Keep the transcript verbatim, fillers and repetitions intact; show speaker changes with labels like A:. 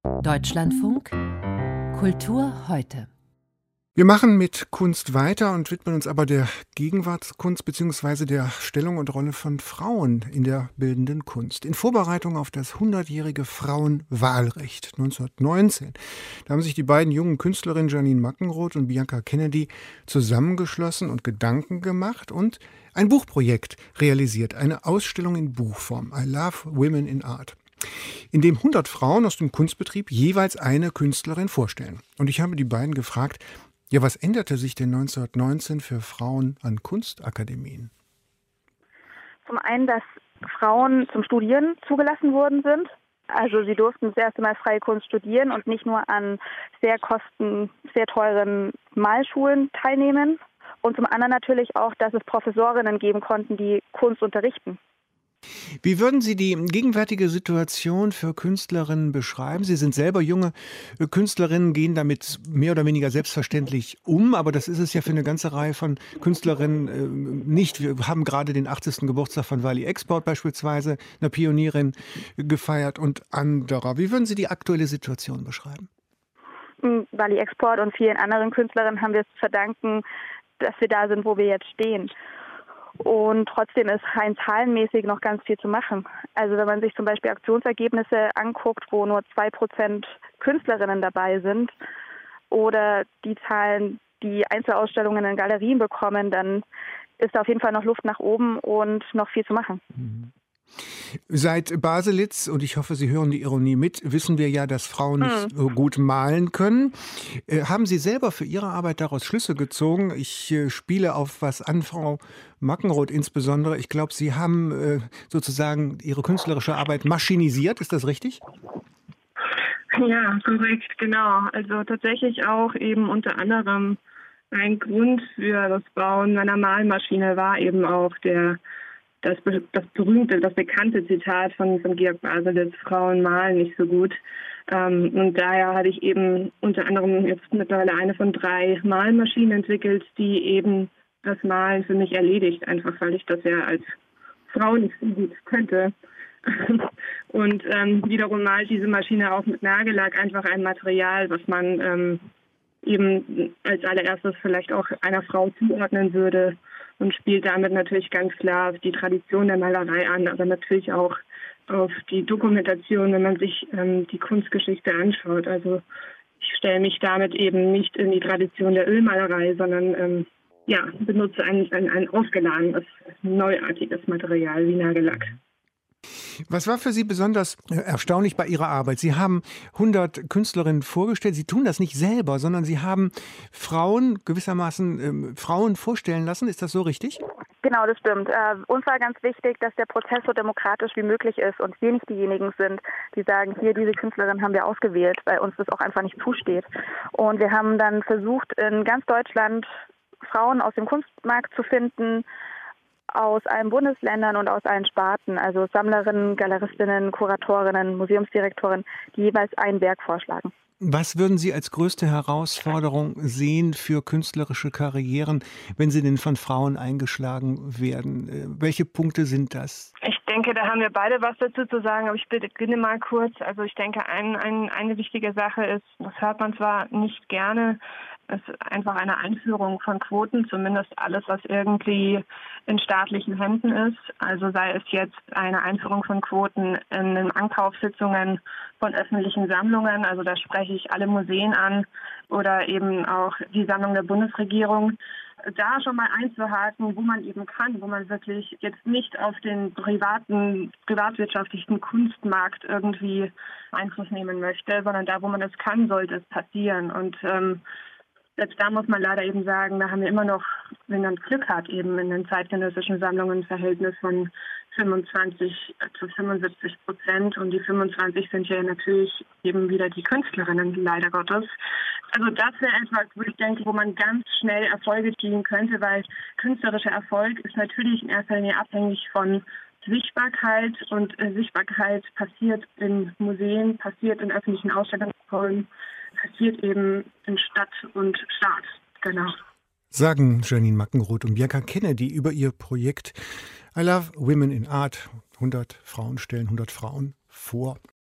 A: Deutschlandfunk Kultur heute.
B: Wir machen mit Kunst weiter und widmen uns aber der Gegenwartskunst bzw. der Stellung und Rolle von Frauen in der bildenden Kunst. In Vorbereitung auf das hundertjährige Frauenwahlrecht neunzehnhundertneunzehn. Da haben sich die beiden jungen Künstlerinnen Janine Mackenroth und Bianca Kennedy zusammengeschlossen und Gedanken gemacht und ein Buchprojekt realisiert, eine Ausstellung in Buchform, I Love Women in Art, in dem hundert Frauen aus dem Kunstbetrieb jeweils eine Künstlerin vorstellen. Und ich habe die beiden gefragt, ja, was änderte sich denn neunzehnhundertneunzehn für Frauen an Kunstakademien?
C: Zum einen, dass Frauen zum Studieren zugelassen worden sind. Also sie durften das erste Mal freie Kunst studieren und nicht nur an sehr kosten, sehr teuren Malschulen teilnehmen. Und zum anderen natürlich auch, dass es Professorinnen geben konnten, die Kunst unterrichten.
B: Wie würden Sie die gegenwärtige Situation für Künstlerinnen beschreiben? Sie sind selber junge Künstlerinnen, gehen damit mehr oder weniger selbstverständlich um, aber das ist es ja für eine ganze Reihe von Künstlerinnen nicht. Wir haben gerade den achtzigsten Geburtstag von Wally Export beispielsweise, einer Pionierin, gefeiert und anderer. Wie würden Sie die aktuelle Situation beschreiben?
C: Wally Export und vielen anderen Künstlerinnen haben wir es zu verdanken, dass wir da sind, wo wir jetzt stehen. Und trotzdem ist rein zahlenmäßig noch ganz viel zu machen. Also wenn man sich zum Beispiel Aktionsergebnisse anguckt, wo nur zwei Prozent Künstlerinnen dabei sind oder die Zahlen, die Einzelausstellungen in Galerien bekommen, dann ist da auf jeden Fall noch Luft nach oben und noch viel zu machen.
B: Mhm. Seit Baselitz, und ich hoffe, Sie hören die Ironie mit, wissen wir ja, dass Frauen nicht so gut malen können. Äh, haben Sie selber für Ihre Arbeit daraus Schlüsse gezogen? Ich äh, spiele auf was an, Frau Mackenroth insbesondere. Ich glaube, Sie haben äh, sozusagen Ihre künstlerische Arbeit maschinisiert. Ist das richtig?
D: Ja, korrekt, genau. Also tatsächlich auch eben unter anderem ein Grund für das Bauen meiner Malmaschine war eben auch der Das, das berühmte, das bekannte Zitat von, von Georg Baselitz, Frauen malen nicht so gut. Ähm, und daher hatte ich eben unter anderem jetzt mittlerweile eine von drei Malmaschinen entwickelt, die eben das Malen für mich erledigt, einfach weil ich das ja als Frau nicht so gut könnte. Und ähm, wiederum malt diese Maschine auch mit Nagellack einfach ein Material, was man ähm, eben als allererstes vielleicht auch einer Frau zuordnen würde. Und spielt damit natürlich ganz klar auf die Tradition der Malerei an, aber natürlich auch auf die Dokumentation, wenn man sich ähm, die Kunstgeschichte anschaut. Also ich stelle mich damit eben nicht in die Tradition der Ölmalerei, sondern ähm, ja, benutze ein, ein, ein aufgeladenes, neuartiges Material wie Nagellack.
B: Was war für Sie besonders erstaunlich bei Ihrer Arbeit? Sie haben hundert Künstlerinnen vorgestellt. Sie tun das nicht selber, sondern Sie haben Frauen gewissermaßen ähm, Frauen vorstellen lassen. Ist das so richtig?
C: Genau, das stimmt. Äh, uns war ganz wichtig, dass der Prozess so demokratisch wie möglich ist und wir nicht diejenigen sind, die sagen, hier, diese Künstlerin haben wir ausgewählt, weil uns das auch einfach nicht zusteht. Und wir haben dann versucht, in ganz Deutschland Frauen aus dem Kunstmarkt zu finden, aus allen Bundesländern und aus allen Sparten, also Sammlerinnen, Galeristinnen, Kuratorinnen, Museumsdirektorinnen, die jeweils ein Werk vorschlagen.
B: Was würden Sie als größte Herausforderung sehen für künstlerische Karrieren, wenn sie denn von Frauen eingeschlagen werden? Welche Punkte sind das?
D: Ich denke, da haben wir beide was dazu zu sagen, aber ich beginne mal kurz. Also ich denke, ein, ein, eine wichtige Sache ist, das hört man zwar nicht gerne, es ist einfach eine Einführung von Quoten, zumindest alles, was irgendwie in staatlichen Händen ist. Also sei es jetzt eine Einführung von Quoten in den Ankaufssitzungen von öffentlichen Sammlungen, also da spreche ich alle Museen an, oder eben auch die Sammlung der Bundesregierung. Da schon mal einzuhaken, wo man eben kann, wo man wirklich jetzt nicht auf den privaten, privatwirtschaftlichen Kunstmarkt irgendwie Einfluss nehmen möchte, sondern da, wo man es kann, sollte es passieren. Und ähm, selbst da muss man leider eben sagen, da haben wir immer noch, wenn man Glück hat, eben in den zeitgenössischen Sammlungen ein Verhältnis von fünfundzwanzig zu fünfundsiebzig Prozent. Und die fünfundzwanzig sind ja natürlich eben wieder die Künstlerinnen, leider Gottes. Also das wäre etwas, wo ich denke, wo man ganz schnell Erfolge ziehen könnte, weil künstlerischer Erfolg ist natürlich in erster Linie abhängig von Sichtbarkeit. Und äh, Sichtbarkeit passiert in Museen, passiert in öffentlichen Ausstellungsräumen, passiert eben in Stadt und Staat. Genau.
B: Sagen Janine Mackenroth und Bianca Kennedy über ihr Projekt I Love Women in Art. hundert Frauen stellen hundert Frauen vor.